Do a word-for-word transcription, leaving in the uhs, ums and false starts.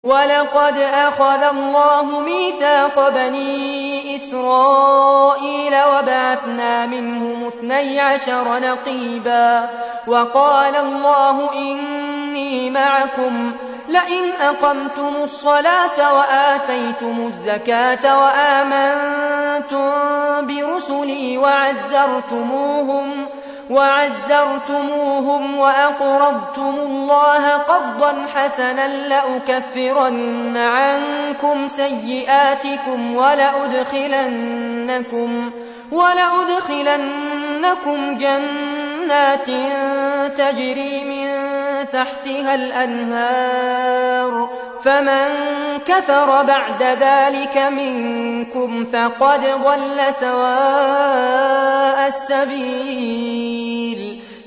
ولقد أخذ الله ميثاق بني إسرائيل وبعثنا منهم اثني عشر نقيبا وقال الله إني معكم لئن أقمتم الصلاة وآتيتم الزكاة وآمنتم برسلي وعزرتموهم وعزرتموهم وأقرضتم الله قرضا حسنا لأكفرن عنكم سيئاتكم ولأدخلنكم, ولأدخلنكم جنات تجري من تحتها الأنهار فمن كفر بعد ذلك منكم فقد ضل سواء السبيل